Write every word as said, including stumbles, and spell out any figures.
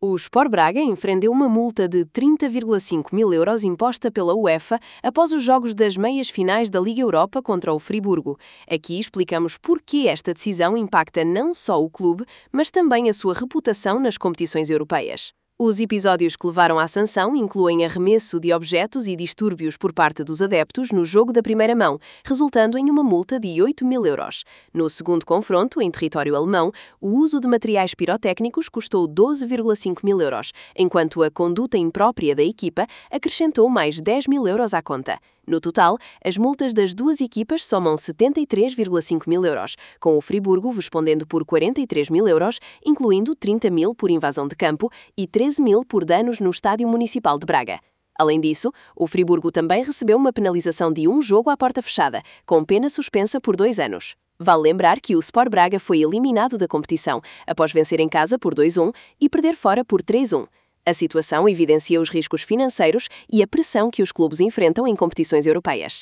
O Sport Braga enfrentou uma multa de trinta vírgula cinco mil euros imposta pela UEFA após os jogos das meias finais da Liga Europa contra o Friburgo. Aqui explicamos por que esta decisão impacta não só o clube, mas também a sua reputação nas competições europeias. Os episódios que levaram à sanção incluem arremesso de objetos e distúrbios por parte dos adeptos no jogo da primeira mão, resultando em uma multa de oito mil euros. No segundo confronto, em território alemão, o uso de materiais pirotécnicos custou doze vírgula cinco mil euros, enquanto a conduta imprópria da equipa acrescentou mais dez mil euros à conta. No total, as multas das duas equipas somam setenta e três vírgula cinco mil euros, com o Friburgo respondendo por quarenta e três mil euros, incluindo trinta mil por invasão de campo e treze mil por danos no Estádio Municipal de Braga. Além disso, o Friburgo também recebeu uma penalização de um jogo à porta fechada, com pena suspensa por dois anos. Vale lembrar que o Sport Braga foi eliminado da competição, após vencer em casa por dois a um e perder fora por três a um. A situação evidencia os riscos financeiros e a pressão que os clubes enfrentam em competições europeias.